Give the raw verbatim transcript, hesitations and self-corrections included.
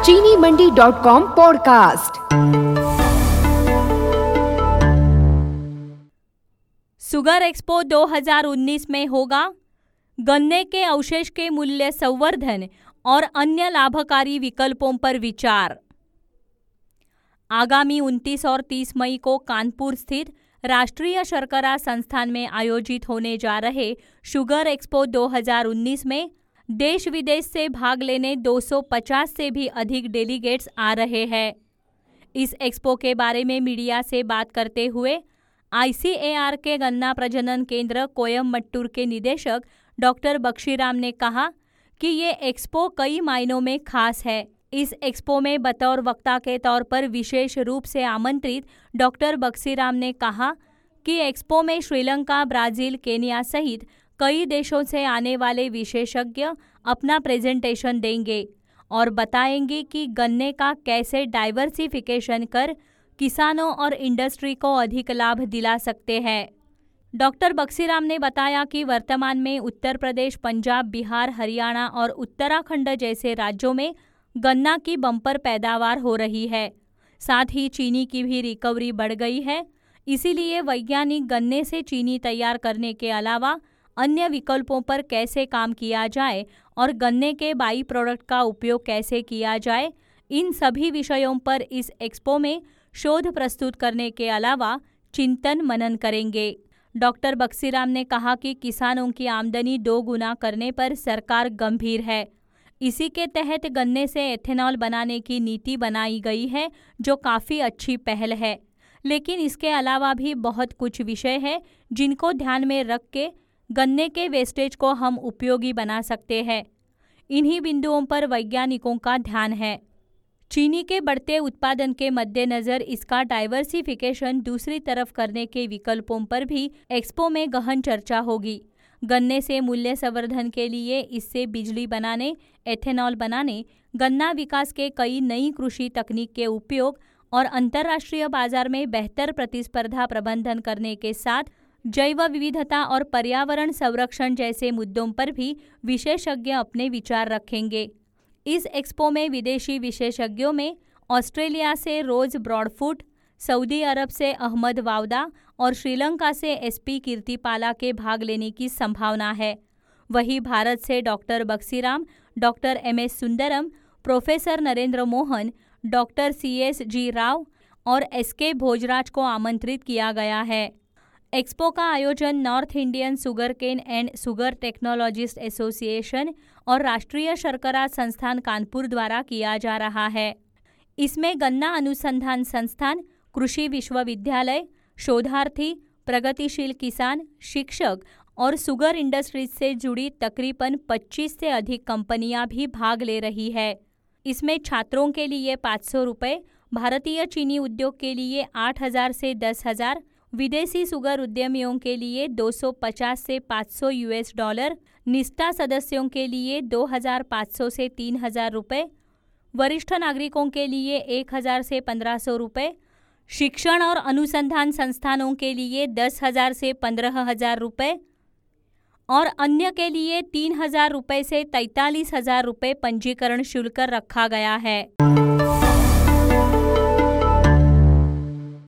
चीनी मंडी dot com podcast. Sugar expo दो हज़ार उन्नीस में होगा गन्ने के अवशेष के मूल्य संवर्धन और अन्य लाभकारी विकल्पों पर विचार। आगामी उनतीस और तीस मई को कानपुर स्थित राष्ट्रीय शर्करा संस्थान में आयोजित होने जा रहे शुगर एक्सपो दो हज़ार उन्नीस में देश विदेश से भाग लेने दो सौ पचास से भी अधिक डेलीगेट्स आ रहे हैं। इस एक्सपो के बारे में मीडिया से बात करते हुए आई सी ए आर के गन्ना प्रजनन केंद्र कोयम्बटूर के निदेशक डॉक्टर बक्शीराम ने कहा कि ये एक्सपो कई मायनों में खास है। इस एक्सपो में बतौर वक्ता के तौर पर विशेष रूप से आमंत्रित डॉक्टर बक्शीराम ने कहा कि एक्सपो में श्रीलंका, ब्राजील, केन्या सहित कई देशों से आने वाले विशेषज्ञ अपना प्रेजेंटेशन देंगे और बताएंगे कि गन्ने का कैसे डाइवर्सिफिकेशन कर किसानों और इंडस्ट्री को अधिक लाभ दिला सकते हैं। डॉक्टर बक्शीराम ने बताया कि वर्तमान में उत्तर प्रदेश, पंजाब, बिहार, हरियाणा और उत्तराखंड जैसे राज्यों में गन्ना की बम्पर पैदावार हो रही है। साथ ही चीनी की भी रिकवरी बढ़ गई है। इसीलिए वैज्ञानिक गन्ने से चीनी तैयार करने के अलावा अन्य विकल्पों पर कैसे काम किया जाए और गन्ने के बाई प्रोडक्ट का उपयोग कैसे किया जाए, इन सभी विषयों पर इस एक्सपो में शोध प्रस्तुत करने के अलावा चिंतन मनन करेंगे। डॉक्टर बक्शीराम ने कहा कि किसानों की आमदनी दो गुना करने पर सरकार गंभीर है। इसी के तहत गन्ने से एथेनॉल बनाने की नीति बनाई गई है, जो काफ़ी अच्छी पहल है। लेकिन इसके अलावा भी बहुत कुछ विषय है जिनको ध्यान में रख के गन्ने के वेस्टेज को हम उपयोगी बना सकते हैं। इन्हीं बिंदुओं पर वैज्ञानिकों का ध्यान है। चीनी के बढ़ते उत्पादन के मद्देनज़र इसका डाइवर्सिफिकेशन दूसरी तरफ करने के विकल्पों पर भी एक्सपो में गहन चर्चा होगी। गन्ने से मूल्य संवर्धन के लिए इससे बिजली बनाने, एथेनॉल बनाने, गन्ना विकास के कई नई कृषि तकनीक के उपयोग और अंतर्राष्ट्रीय बाजार में बेहतर प्रतिस्पर्धा प्रबंधन करने के साथ जैव विविधता और पर्यावरण संरक्षण जैसे मुद्दों पर भी विशेषज्ञ अपने विचार रखेंगे। इस एक्सपो में विदेशी विशेषज्ञों में ऑस्ट्रेलिया से रोज ब्रॉडफुट, सऊदी अरब से अहमद वावदा और श्रीलंका से एस पी कीर्तिपाला के भाग लेने की संभावना है। वहीं भारत से doctor Bakshiram, doctor M S Sundaram, professor Narendra Mohan, doctor C S G Rao और एस के भोजराज को आमंत्रित किया गया है। एक्सपो का आयोजन North Indian sugarcane and sugar technologist association और राष्ट्रीय शर्करा संस्थान कानपुर द्वारा किया जा रहा है। इसमें गन्ना अनुसंधान संस्थान, कृषि विश्वविद्यालय, शोधार्थी, प्रगतिशील किसान, शिक्षक और शुगर इंडस्ट्रीज से जुड़ी तकरीबन पच्चीस से अधिक कंपनियां भी भाग ले रही है। इसमें छात्रों के लिए पाँच सौ रुपये, भारतीय चीनी उद्योग के लिए आठ हज़ार से दस हज़ार, विदेशी शुगर उद्यमियों के लिए दो सौ पचास से पाँच सौ यूएस डॉलर, निष्ठा सदस्यों के लिए दो हज़ार पाँच सौ से तीन हज़ार रुपये, वरिष्ठ नागरिकों के लिए एक हज़ार से पंद्रह सौ रुपये, शिक्षण और अनुसंधान संस्थानों के लिए दस हज़ार से पंद्रह हज़ार रुपये और अन्य के लिए तीन हज़ार रुपये से तैंतालीस हज़ार रुपये पंजीकरण शुल्क रखा गया है।